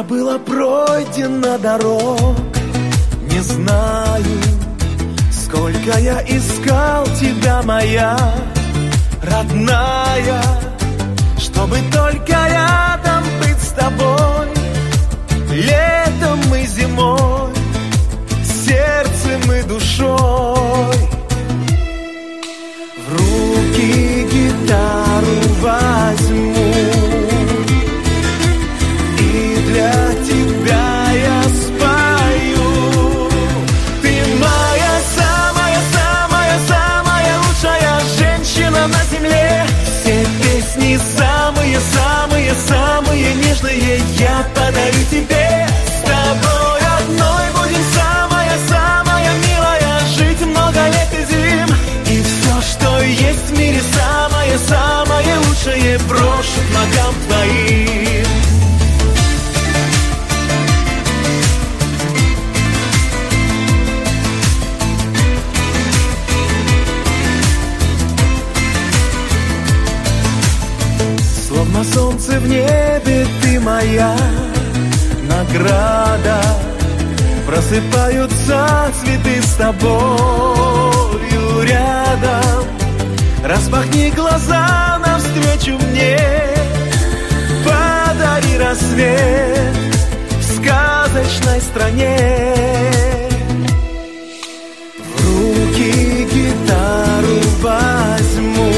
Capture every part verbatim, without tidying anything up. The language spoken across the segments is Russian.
было пройдено дорог, не знаю, сколько я искал тебя, моя родная, чтобы только рядом быть с тобой, летом и зимой, сердцем и душой. В руки гитару возьму, и для тебя я спою. Ты моя самая-самая-самая лучшая женщина на земле. Все песни самые-самые-самые нежные я подарю тебе. С тобой одной будем самая-самая милая жить много лет и зим. И все, что есть в мире, самое-самое лучшее брошу к ногам твоим. Словно солнце в небе, ты моя награда. Просыпаются цветы с тобою рядом. Распахни глаза навстречу мне, подари рассвет в сказочной стране. В руки гитару возьму,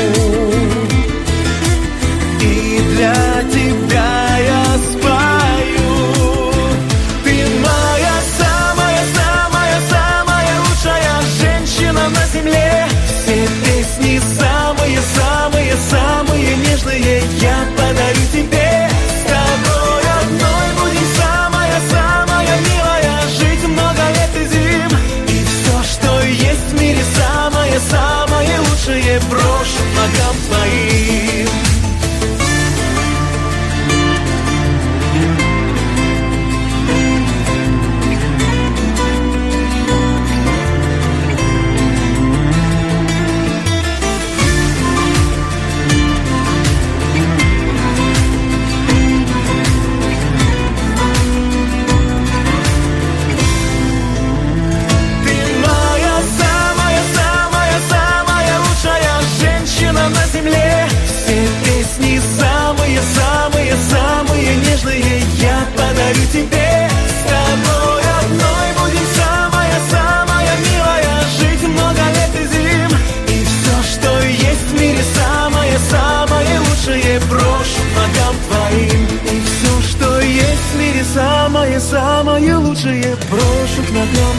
и для тебя я спою. Ты моя самая-самая-самая лучшая женщина на земле. Все песни самые-самые-самые нежные я подарю тебе. С тобой одной будем самая-самая милая жить много лет и зим. И все, что есть в мире, самое-самое лучшее брошу к ногам твоим. Самые-самые нежные я подарю тебе. С тобой одной будем самая-самая милая жить много лет и зим. И все, что есть в мире, самое-самое лучшее брошу к ногам твоим. И все, что есть в мире, самое-самое лучшее брошу к ногам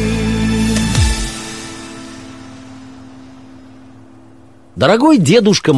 твоим. Дорогой дедушка